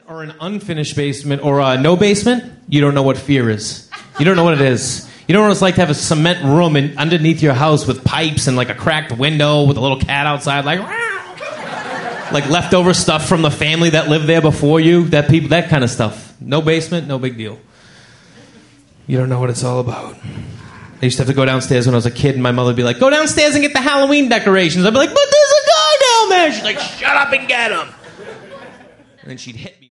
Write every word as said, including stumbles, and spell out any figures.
or an unfinished basement or uh, no basement, you don't know what fear is. You don't know what it is. You don't know what it's like to have a cement room in, underneath your house with pipes and like a cracked window with a little cat outside, like like leftover stuff from the family that lived there before you. That people, that kind of stuff. No basement, no big deal. You don't know what it's all about. I used to have to go downstairs when I was a kid, and my mother would be like, "Go downstairs and get the Halloween decorations." I'd be like, "But there's a guy down there." She's like, "Shut up and get him." And then she'd hit me.